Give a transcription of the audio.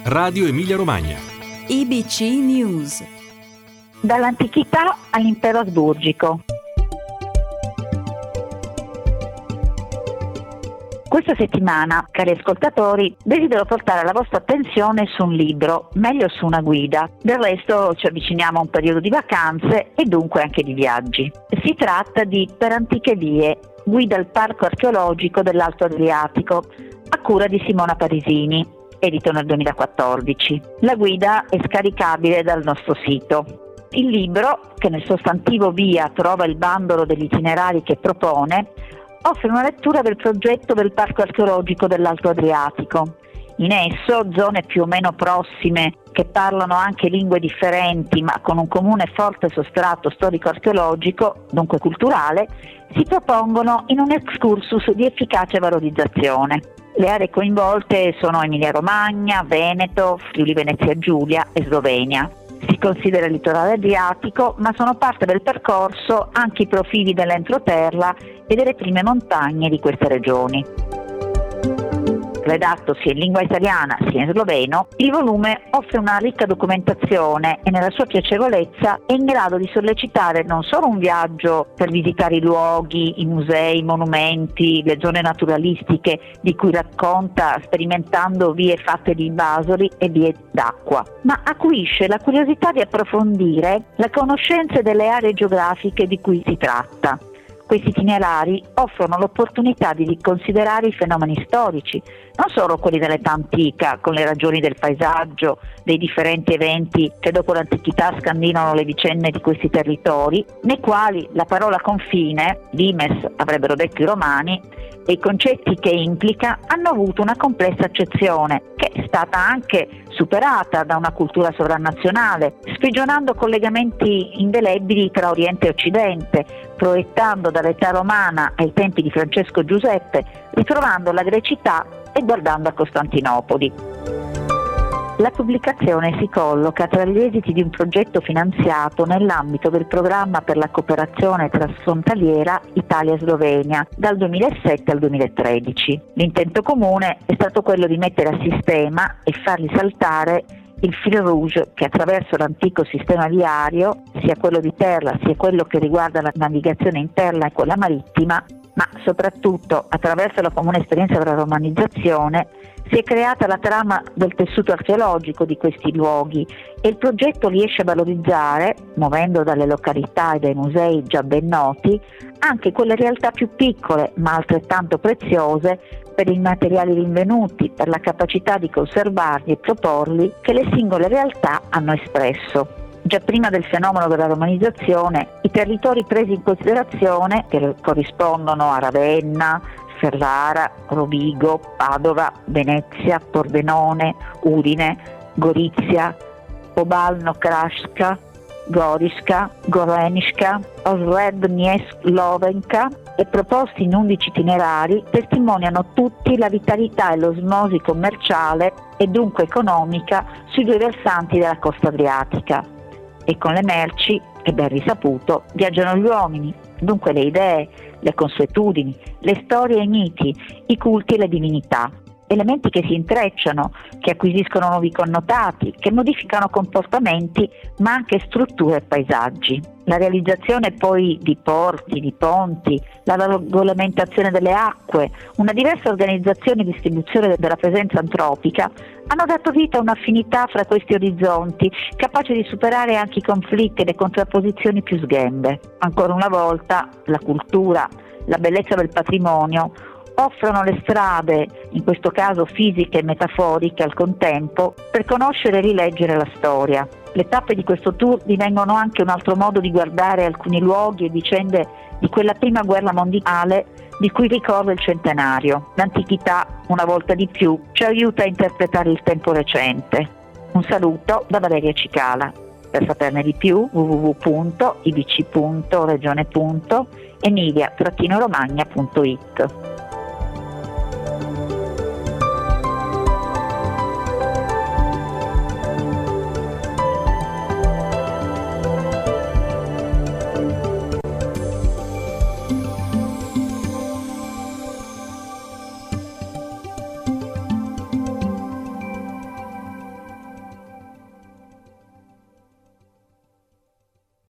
Radio Emilia Romagna. IBC News. Dall'antichità all'impero asburgico. Questa settimana, cari ascoltatori, desidero portare la vostra attenzione su un libro, meglio su una guida. Del resto ci avviciniamo a un periodo di vacanze e dunque anche di viaggi. Si tratta di Per antiche vie, guida al parco archeologico dell'Alto Adriatico, a cura di Simona Parisini, edito nel 2014. La guida è scaricabile dal nostro sito. Il libro, che nel sostantivo via trova il bandolo degli itinerari che propone, offre una lettura del progetto del Parco archeologico dell'Alto Adriatico. In esso, zone più o meno prossime, che parlano anche lingue differenti ma con un comune forte sostrato storico-archeologico, dunque culturale, si propongono in un excursus di efficace valorizzazione. Le aree coinvolte sono Emilia-Romagna, Veneto, Friuli-Venezia Giulia e Slovenia. Si considera il litorale adriatico, ma sono parte del percorso anche i profili dell'entroterra e delle prime montagne di queste regioni. Redatto sia in lingua italiana sia in sloveno, il volume offre una ricca documentazione e nella sua piacevolezza è in grado di sollecitare non solo un viaggio per visitare i luoghi, i musei, i monumenti, le zone naturalistiche di cui racconta sperimentando vie fatte di invasori e vie d'acqua, ma acuisce la curiosità di approfondire la conoscenza delle aree geografiche di cui si tratta. Questi itinerari offrono l'opportunità di riconsiderare i fenomeni storici, non solo quelli dell'età antica, con le ragioni del paesaggio, dei differenti eventi che dopo l'antichità scandinano le vicende di questi territori, nei quali la parola confine, limes avrebbero detto i romani, e i concetti che implica hanno avuto una complessa accezione, che è stata anche superata da una cultura sovranazionale, sprigionando collegamenti indelebili tra Oriente e Occidente, proiettando dall'età romana ai tempi di Francesco Giuseppe, ritrovando la grecità e guardando a Costantinopoli. La pubblicazione si colloca tra gli esiti di un progetto finanziato nell'ambito del programma per la cooperazione transfrontaliera Italia-Slovenia dal 2007 al 2013. L'intento comune è stato quello di mettere a sistema e far risaltare il fil rouge che attraverso l'antico sistema viario, sia quello di terra sia quello che riguarda la navigazione interna e quella marittima, ma soprattutto attraverso la comune esperienza della romanizzazione, si è creata la trama del tessuto archeologico di questi luoghi e il progetto riesce a valorizzare, muovendo dalle località e dai musei già ben noti, anche quelle realtà più piccole ma altrettanto preziose per i materiali rinvenuti, per la capacità di conservarli e proporli che le singole realtà hanno espresso. Già prima del fenomeno della romanizzazione, i territori presi in considerazione, che corrispondono a Ravenna, Ferrara, Rovigo, Padova, Venezia, Pordenone, Udine, Gorizia, Obalno Kraška, Goriška, Gorenjska, Osrednje-Slovenka e proposti in 11 itinerari, testimoniano tutti la vitalità e l'osmosi commerciale e dunque economica sui due versanti della costa adriatica. E con le merci, è ben risaputo, viaggiano gli uomini, dunque le idee, le consuetudini, le storie e i miti, i culti e le divinità. Elementi che si intrecciano, che acquisiscono nuovi connotati, che modificano comportamenti, ma anche strutture e paesaggi. La realizzazione poi di porti, di ponti, la regolamentazione delle acque, una diversa organizzazione e distribuzione della presenza antropica hanno dato vita a un'affinità fra questi orizzonti, capace di superare anche i conflitti e le contrapposizioni più sghembe. Ancora una volta, la cultura, la bellezza del patrimonio offrono le strade, in questo caso fisiche e metaforiche al contempo, per conoscere e rileggere la storia. Le tappe di questo tour divengono anche un altro modo di guardare alcuni luoghi e vicende di quella prima guerra mondiale di cui ricorre il centenario. L'antichità, una volta di più, ci aiuta a interpretare il tempo recente. Un saluto da Valeria Cicala. Per saperne di più, www.ibc.regione.emilia-romagna.it.